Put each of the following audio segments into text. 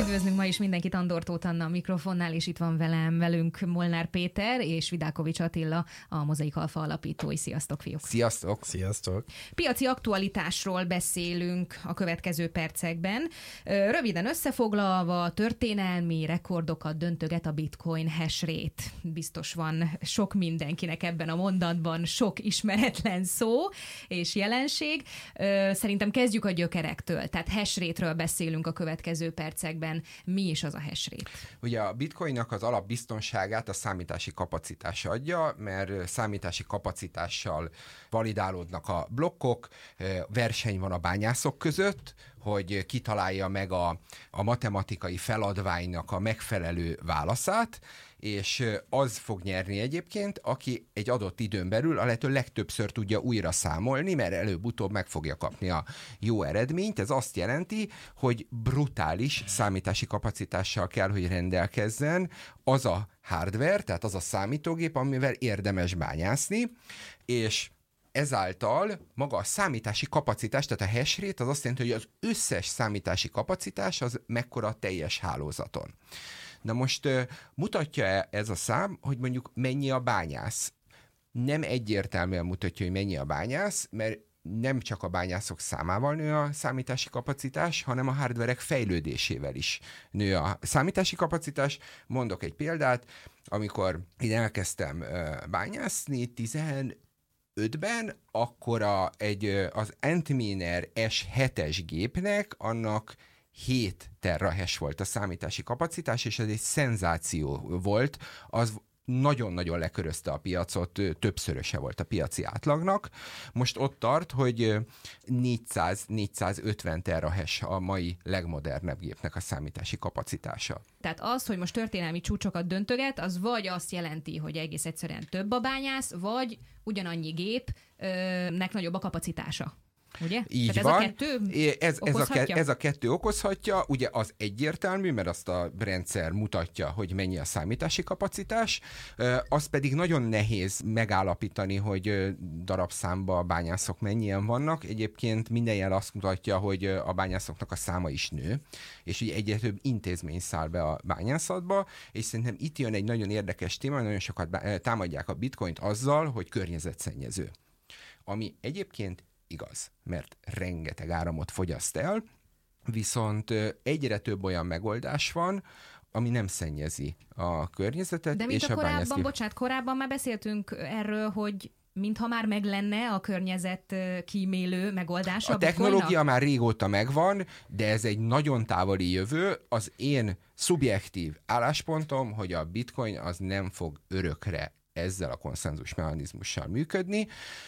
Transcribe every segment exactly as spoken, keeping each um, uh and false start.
Üdvözlünk ma is mindenkit, Andor Tóth Anna a mikrofonnál, és itt van velem, velünk Molnár Péter és Vidákovics Attila, a Mozaik Alfa alapítói. Sziasztok, fiúk! Sziasztok! Sziasztok! Piaci aktualitásról beszélünk a következő percekben. Röviden összefoglalva, történelmi rekordokat döntöget a bitcoin hash rate. Biztos van sok mindenkinek ebben a mondatban, sok ismeretlen szó és jelenség. Szerintem kezdjük a gyökerektől. Tehát hash rate-ről beszélünk a következő percekben. Mi is az a hash rate? Ugye a bitcoinnak az alapbiztonságát a számítási kapacitás adja, mert számítási kapacitással validálódnak a blokkok, verseny van a bányászok között, hogy kitalálja meg a, a matematikai feladványnak a megfelelő válaszát, és az fog nyerni egyébként, aki egy adott időn belül a lehető legtöbbször tudja újra számolni, mert előbb-utóbb meg fogja kapni a jó eredményt. Ez azt jelenti, hogy brutális számítási kapacitással kell, hogy rendelkezzen az a hardware, tehát az a számítógép, amivel érdemes bányászni, és ezáltal maga a számítási kapacitás, tehát a hash rate, az azt jelenti, hogy az összes számítási kapacitás az mekkora a teljes hálózaton. Na most mutatja ez a szám, hogy mondjuk mennyi a bányász? Nem egyértelműen mutatja, hogy mennyi a bányász, mert nem csak a bányászok számával nő a számítási kapacitás, hanem a hardverek fejlődésével is nő a számítási kapacitás. Mondok egy példát, amikor én elkezdtem bányászni tizenötben, akkor a, egy, az Antminer es hetes gépnek annak hét terahash volt a számítási kapacitás, és ez egy szenzáció volt, az nagyon-nagyon lekörözte a piacot, többszöröse volt a piaci átlagnak. Most ott tart, hogy négyszáz-négyszázötven terahash a mai legmodernebb gépnek a számítási kapacitása. Tehát az, hogy most történelmi csúcsokat döntöget, az vagy azt jelenti, hogy egész egyszerűen több a bányász, vagy ugyanannyi gépnek nagyobb a kapacitása. Ugye? Így Tehát van. Ez a kettő ez, ez, a ke, okozhatja? ez a kettő okozhatja, ugye az egyértelmű, mert azt a rendszer mutatja, hogy mennyi a számítási kapacitás, az pedig nagyon nehéz megállapítani, hogy darabszámba a bányászok mennyien vannak. Egyébként minden jel azt mutatja, hogy a bányászoknak a száma is nő, és ugye egyre több intézmény száll be a bányászatba, és szerintem itt jön egy nagyon érdekes téma, nagyon sokat támadják a bitcoint azzal, hogy környezetszennyező. Ami egyébként igaz, mert rengeteg áramot fogyaszt el, viszont egyre több olyan megoldás van, ami nem szennyezi a környezetet. De mint és a a korábban, bányászki... bocsánat, korábban már beszéltünk erről, hogy mintha már meg lenne a környezet kímélő megoldása. A technológia már régóta megvan, de ez egy nagyon távoli jövő. Az én szubjektív álláspontom, hogy a bitcoin az nem fog örökre ezzel a konszenzus mechanizmussal működni,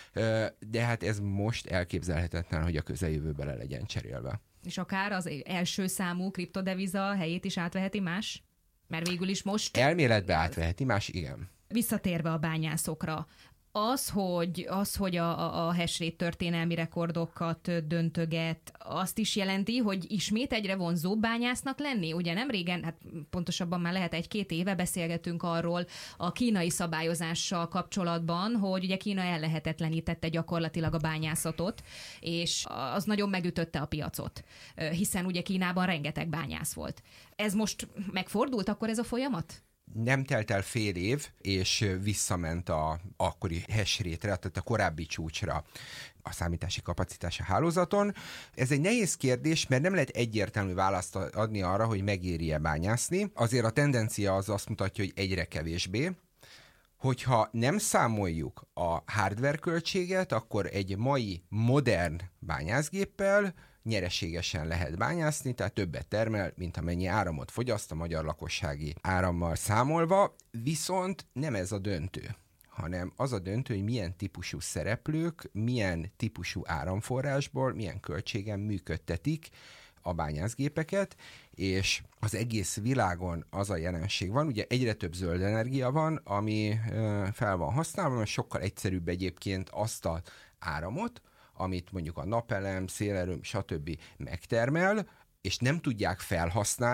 de hát ez most elképzelhetetlen, hogy a közeljövőben le legyen cserélve. És akár az első számú kriptodeviza helyét is átveheti más? Mert végül is most... Elméletbe átveheti más, igen. Visszatérve a bányászokra, az, hogy, az, hogy a, a, a hash rate történelmi rekordokat döntöget, azt is jelenti, hogy ismét egyre vonzóbb bányásznak lenni. Ugye nem régen, hát pontosabban már lehet egy-két éve beszélgetünk arról a kínai szabályozással kapcsolatban, hogy ugye Kína ellehetetlenítette gyakorlatilag a bányászatot, és az nagyon megütötte a piacot, hiszen ugye Kínában rengeteg bányász volt. Ez most megfordult akkor ez a folyamat? Nem telt el fél év, és visszament a akkori hash rate-re, tehát a korábbi csúcsra a számítási kapacitás a hálózaton. Ez egy nehéz kérdés, mert nem lehet egyértelmű választ adni arra, hogy megéri-e bányászni. Azért a tendencia az azt mutatja, hogy egyre kevésbé. Hogyha nem számoljuk a hardware költséget, akkor egy mai modern bányászgéppel nyereségesen lehet bányászni, tehát többet termel, mint amennyi áramot fogyaszt a magyar lakossági árammal számolva, viszont nem ez a döntő, hanem az a döntő, hogy milyen típusú szereplők, milyen típusú áramforrásból, milyen költségen működtetik a bányászgépeket, és az egész világon az a jelenség van, ugye egyre több zöld energia van, ami fel van használva, sokkal egyszerűbb egyébként azt az áramot, amit mondjuk a napelem, szélerőm, stb. Megtermel, és nem tudják felhasználni,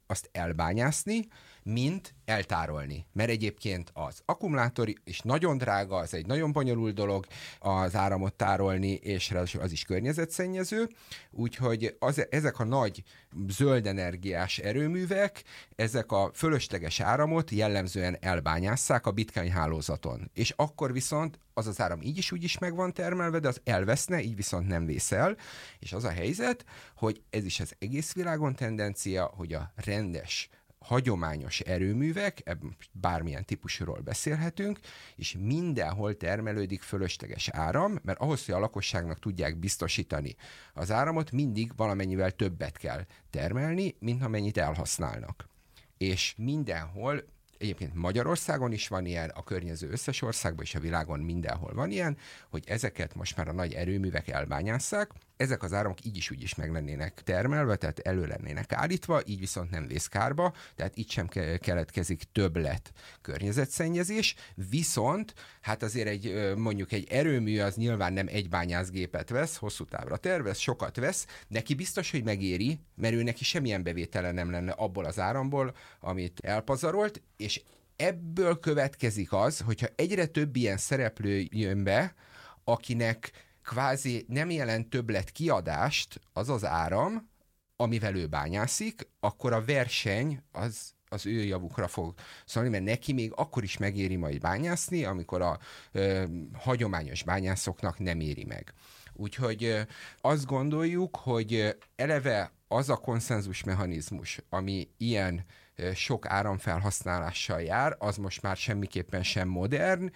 azt elbányászni, mint eltárolni. Mert egyébként az akkumulátor is nagyon drága, az egy nagyon bonyolult dolog az áramot tárolni, és az is környezetszennyező, úgyhogy az, ezek a nagy zöld energiás erőművek, ezek a fölösleges áramot jellemzően elbányásszák a bitcoin hálózaton. És akkor viszont az az áram így is úgy is meg van termelve, de az elveszne, így viszont nem vész el. És az a helyzet, hogy ez is az egész világon tendencia, hogy a rendes, hagyományos erőművek, bármilyen típusról beszélhetünk, és mindenhol termelődik fölösleges áram, mert ahhoz, hogy a lakosságnak tudják biztosítani az áramot, mindig valamennyivel többet kell termelni, mint amennyit elhasználnak. És mindenhol, egyébként Magyarországon is van ilyen, a környező összes országban és a világon mindenhol van ilyen, hogy ezeket most már a nagy erőművek elbányásszák, ezek az áramok így is úgy is meg lennének termelve, tehát elő lennének állítva, így viszont nem vész kárba, tehát így sem keletkezik többlet környezetszennyezés, viszont hát azért egy, mondjuk egy erőmű az nyilván nem egy bányászgépet vesz, hosszú távra tervez, sokat vesz, neki biztos, hogy megéri, mert ő neki semmilyen bevétele nem lenne abból az áramból, amit elpazarolt, és ebből következik az, hogyha egyre több ilyen szereplő jön be, akinek kvázi nem jelent többlet kiadást az az áram, amivel ő bányászik, akkor a verseny az, az ő javukra fog szólni, mert neki még akkor is megéri majd bányászni, amikor a ö, hagyományos bányászoknak nem éri meg. Úgyhogy ö, azt gondoljuk, hogy eleve az a konszenzus mechanizmus, ami ilyen ö, sok áramfelhasználással jár, az most már semmiképpen sem modern,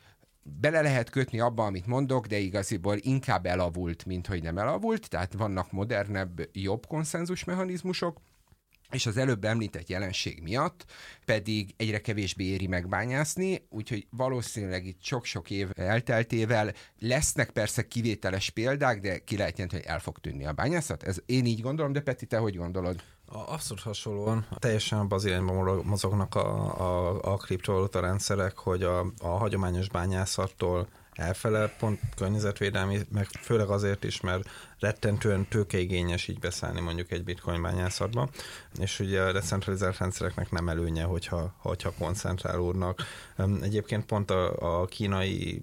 bele lehet kötni abba, amit mondok, de igaziból inkább elavult, mint hogy nem elavult, tehát vannak modernebb, jobb konszenzusmechanizmusok, és az előbb említett jelenség miatt pedig egyre kevésbé éri megbányászni, úgyhogy valószínűleg itt sok-sok év elteltével lesznek persze kivételes példák, de ki lehet jelenteni, hogy el fog tűnni a bányászat. Ez én így gondolom, de Peti, te hogy gondolod? Abszolút hasonlóan. Teljesen abban az irányban mozognak a, a, a kriptovaluta rendszerek, hogy a, a hagyományos bányászattól elfele, pont környezetvédelmi, meg főleg azért is, mert rettentően tőkeigényes így beszállni mondjuk egy bitcoin bányászatba, és ugye a decentralizált rendszereknek nem előnye, hogyha, hogyha koncentrálódnak. Egyébként pont a, a kínai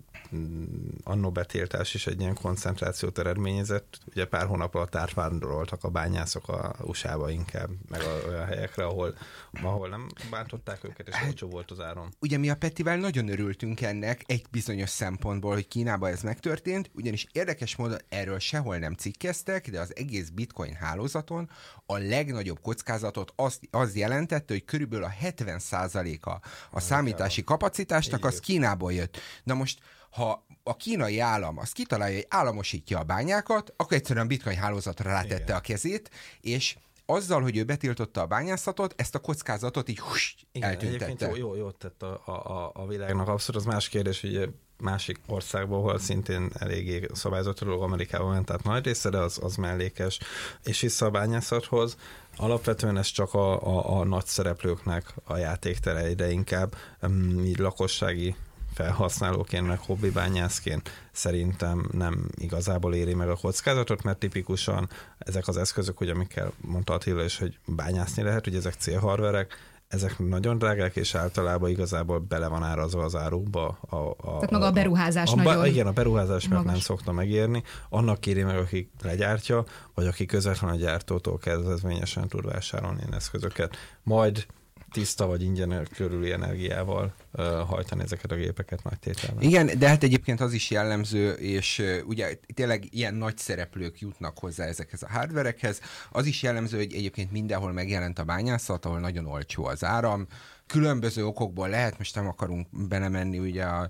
annó betiltás is egy ilyen koncentrációt eredményezett. Ugye pár hónap alatt átvándoroltak a bányászok a u es á-ba inkább, meg a, olyan helyekre, ahol, ahol nem bántották őket, és olcsó volt az áram. Ugye mi a Petivel nagyon örültünk ennek egy bizonyos szempontból, hogy Kínában ez megtörtént, ugyanis érdekes módon erről sehol nem cikkeztek, de az egész bitcoin hálózaton a legnagyobb kockázatot az, az jelentette, hogy körülbelül a hetven százaléka a számítási kapacitásnak az Kínából jött. Na most, ha a kínai állam azt kitalálja, hogy államosítja a bányákat, akkor egyszerűen a bitcoin hálózatra rátette Igen. a kezét, és azzal, hogy ő betiltotta a bányászatot, ezt a kockázatot így hus, Igen, eltüntette. Egyébként jó, jó, jó tett a, a, a világnak. Abszolút az más kérdés, hogy másik országból, ahol szintén eléggé szabályozott dolog, Amerikában ment, tehát nagy része, de az, az mellékes. És vissza a bányászathoz, alapvetően ez csak a, a, a nagy szereplőknek a játéktere, de inkább így lakossági felhasználóként, meg hobbibányászként szerintem nem igazából éri meg a kockázatot, mert tipikusan ezek az eszközök, ugye amikkel mondta Attila is, hogy bányászni lehet, hogy ezek célhardverek, ezek nagyon drágák, és általában igazából bele van árazva az árukba. A, a, Tehát maga a beruházás a, nagyon a, Igen, a beruházás mert nem szokta megérni. Annak kéri meg, aki legyártja, vagy aki közvetlenül a gyártótól kedvezményesen tud vásárolni ilyen eszközöket. Majd tiszta vagy ingyen körüli energiával uh, hajtani ezeket a gépeket nagy tételben. Igen, de hát egyébként az is jellemző, és uh, ugye tényleg ilyen nagy szereplők jutnak hozzá ezekhez a hardverekhez. Az is jellemző, hogy egyébként mindenhol megjelent a bányászat, ahol nagyon olcsó az áram. Különböző okokból lehet, most nem akarunk belemenni ugye a,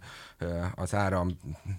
az áram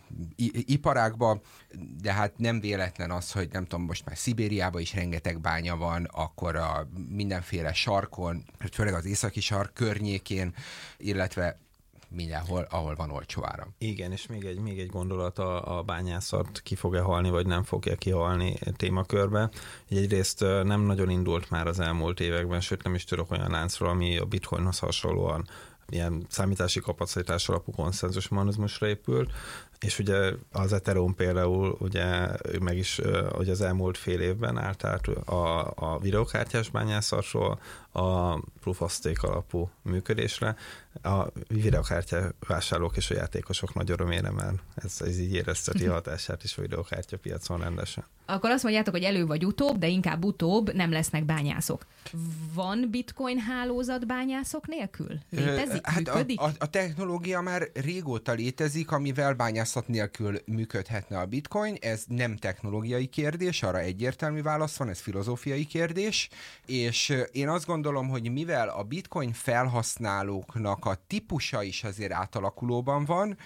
iparágba, de hát nem véletlen az, hogy nem tudom, most már Szibériában is rengeteg bánya van, akkor a mindenféle sarkon, főleg az északi sark környékén, illetve mindenhol, ahol van olcsó áram. Igen, és még egy, még egy gondolat a, a bányászat ki fog-e halni, vagy nem fogja kihalni témakörbe. Egyrészt nem nagyon indult már az elmúlt években, sőt nem is tudok olyan láncról, ami a bitcoinhoz hasonlóan ilyen számítási kapacitás alapú konszenzus mechanizmusra épült, És ugye az Ethereum például ugye meg is ugye az elmúlt fél évben állt át a, a videokártyás bányászatról a Proof of Stake alapú működésre. A videokártya vásárlók és a játékosok nagy örömére, mert ez, ez így érezteti hatását is a videokártya piacon rendesen. Akkor azt mondjátok, hogy elő vagy utóbb, de inkább utóbb nem lesznek bányászok. Van bitcoin hálózat bányászok nélkül? Létezik? Hát működik? A, a, a technológia már régóta létezik, amivel bányászat nélkül működhetne a bitcoin. Ez nem technológiai kérdés, arra egyértelmű válasz van, ez filozófiai kérdés, és én azt gondolom, hogy mivel a bitcoin felhasználóknak a típusa is azért átalakulóban van,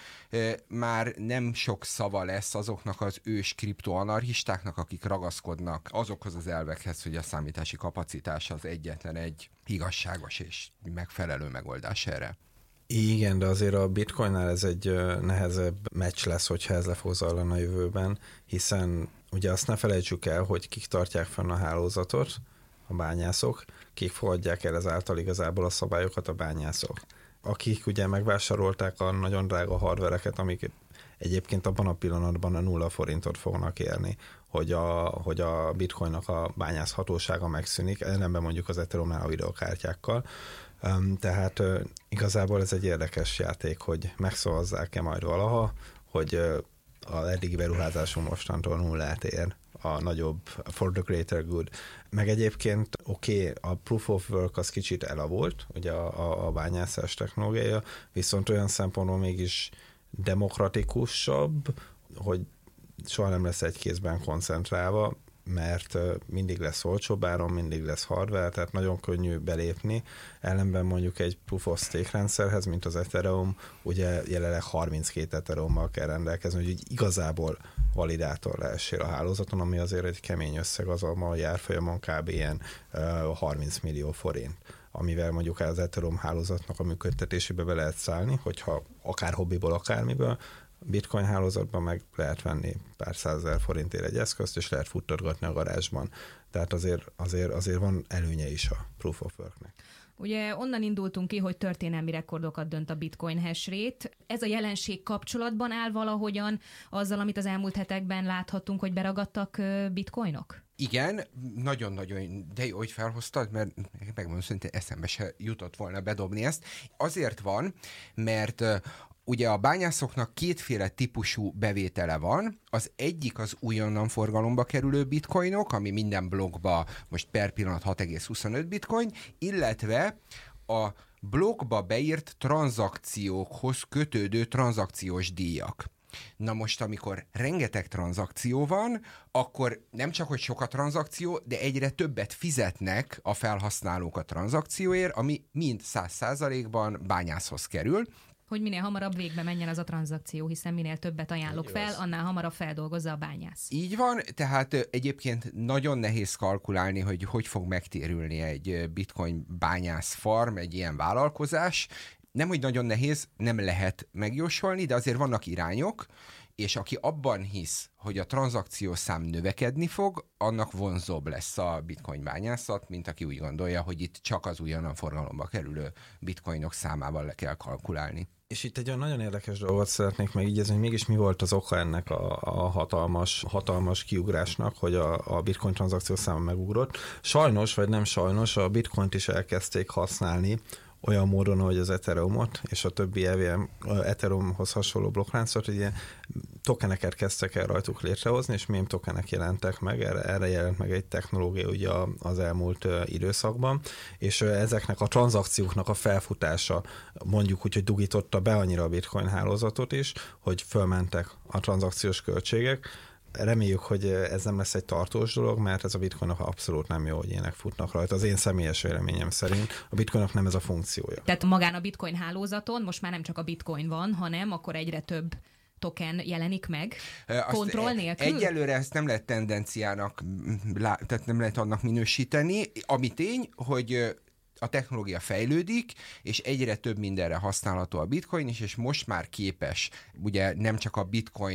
már nem sok szava lesz azoknak az ős kriptoanarchistáknak, akik ragaszkodnak azokhoz az elvekhez, hogy a számítási kapacitás az egyetlen egy igazságos és megfelelő megoldás erre. Igen, de azért a bitcoinnál ez egy nehezebb meccs lesz, hogyha ez le fog zajlani a jövőben, hiszen ugye azt ne felejtsük el, hogy kik tartják fenn a hálózatot, a bányászok, kik fogadják el ezáltal igazából a szabályokat, a bányászok. Akik ugye megvásárolták a nagyon drága hardvereket, amik egyébként abban a pillanatban a nulla forintot fognak érni, hogy a, hogy a bitcoinnak a bányászhatósága megszűnik, ellenben mondjuk az Ethereumnál a videokártyákkal. Um, tehát uh, igazából ez egy érdekes játék, hogy megszavazzák-e majd valaha, hogy uh, az eddigi beruházásunk mostantól nullát ér a nagyobb for the greater good. Meg egyébként oké, okay, a proof of work az kicsit elavult, ugye a, a, a bányászás technológiája, viszont olyan szempontból mégis demokratikusabb, hogy soha nem lesz egy kézben koncentrálva, mert mindig lesz olcsóbb áron, mindig lesz hardware, tehát nagyon könnyű belépni. Ellenben mondjuk egy proof of stake rendszerhez, mint az Ethereum, ugye jelenleg harminckét Ethereummal kell rendelkezni, hogy igazából validátor lehessél a hálózaton, ami azért egy kemény összeg, az a járfolyamon kb. Ilyen harminc millió forint, amivel mondjuk az Ethereum hálózatnak a működtetésébe be lehet szállni, hogyha akár hobbiból, akármiből, Bitcoin hálózatban meg lehet venni pár százezer forintért egy eszközt, és lehet futtatgatni a garázsban. Tehát azért, azért, azért van előnye is a Proof of Worknek. Ugye onnan indultunk ki, hogy történelmi rekordokat dönt a bitcoin hash rate. Ez a jelenség kapcsolatban áll valahogyan azzal, amit az elmúlt hetekben láthattunk, hogy beragadtak bitcoinok? Igen, nagyon-nagyon, de jó, hogy felhoztad, mert megmondom, szintén eszembe se jutott volna bedobni ezt. Azért van, mert ugye a bányászoknak kétféle típusú bevétele van. Az egyik az újonnan forgalomba kerülő bitcoinok, ami minden blokkba most per pillanat hat egész huszonöt bitcoin, illetve a blokkba beírt tranzakciókhoz kötődő tranzakciós díjak. Na most, amikor rengeteg tranzakció van, akkor nem csak, hogy sok a tranzakció, de egyre többet fizetnek a felhasználók a tranzakcióért, ami mind száz százalékban bányászhoz kerül. Hogy minél hamarabb végbe menjen az a tranzakció, hiszen minél többet ajánlok Így fel, az. annál hamarabb feldolgozza a bányász. Így van, tehát egyébként nagyon nehéz kalkulálni, hogy hogy fog megtérülni egy bitcoin bányász farm, egy ilyen vállalkozás. Nem, hogy nagyon nehéz, nem lehet megjósolni, de azért vannak irányok, és aki abban hisz, hogy a tranzakciós szám növekedni fog, annak vonzóbb lesz a bitcoin bányászat, mint aki úgy gondolja, hogy itt csak az újonnan forgalomba kerülő bitcoinok számával le kell kalkulálni. És itt egy olyan nagyon érdekes dolgot szeretnék megígézni, hogy mégis mi volt az oka ennek a, a hatalmas, hatalmas kiugrásnak, hogy a, a bitcoin tranzakciós száma megugrott. Sajnos, vagy nem sajnos, a bitcoint is elkezdték használni olyan módon, hogy az Ethereumot és a többi E V M, Ethereumhoz hasonló blokkláncot, hogy ilyen tokeneket kezdtek el rajtuk létrehozni, és mém tokenek jelentek meg, erre, erre jelent meg egy technológia ugye az elmúlt időszakban, és ezeknek a tranzakcióknak a felfutása mondjuk úgy, hogy dugította be annyira a bitcoin hálózatot is, hogy fölmentek a tranzakciós költségek. Reméljük, hogy ez nem lesz egy tartós dolog, mert ez a bitcoinok abszolút nem jó, hogy ilyenek futnak rajta. Az én személyes véleményem szerint a bitcoinok nem ez a funkciója. Tehát magán a bitcoin hálózaton most már nem csak a bitcoin van, hanem akkor egyre több token jelenik meg, kontroll nélkül? Egyelőre ezt nem lehet tendenciának, tehát nem lehet annak minősíteni. Ami tény, hogy a technológia fejlődik, és egyre több mindenre használható a bitcoin is, és most már képes, ugye nem csak a bitcoin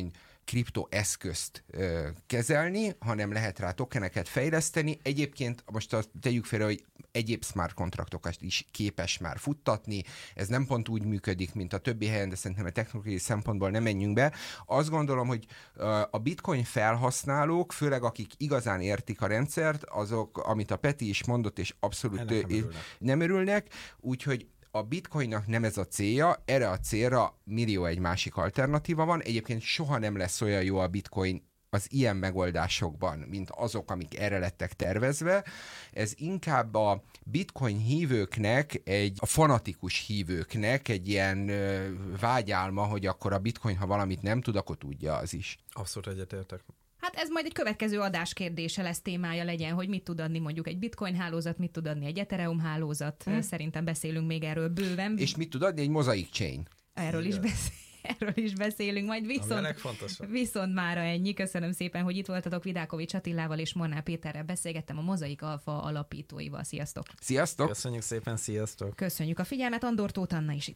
kriptoeszközt ö, kezelni, hanem lehet rá tokeneket fejleszteni. Egyébként most azt tegyük félre, hogy egyéb smart kontraktokat is képes már futtatni. Ez nem pont úgy működik, mint a többi helyen, de szerintem a technológiai szempontból nem menjünk be. Azt gondolom, hogy a bitcoin felhasználók, főleg akik igazán értik a rendszert, azok, amit a Peti is mondott, és abszolút nem örülnek. nem örülnek, úgyhogy a bitcoinnak nem ez a célja, erre a célra millió egy másik alternatíva van. Egyébként soha nem lesz olyan jó a bitcoin az ilyen megoldásokban, mint azok, amik erre lettek tervezve. Ez inkább a bitcoin hívőknek, egy, a fanatikus hívőknek egy ilyen ö, vágyálma, hogy akkor a bitcoin, ha valamit nem tud, akkor tudja az is. Abszolút egyetértek. Hát ez majd egy következő adás kérdése lesz, témája legyen, hogy mit tud adni mondjuk egy bitcoin hálózat, mit tud adni egy Ethereum hálózat. Hmm. Szerintem beszélünk még erről bőven. És mit tud adni egy mozaik chain? Erről is beszélünk. Erről is beszélünk, majd viszont, viszont mára ennyi. Köszönöm szépen, hogy itt voltatok. Vidákovics Attilával és Molnár Péterrel beszélgettem, a Mozaik Alfa alapítóival. Sziasztok! Sziasztok! Köszönjük szépen, sziasztok! Köszönjük a figyelmet, Andor Tóth Anna is itt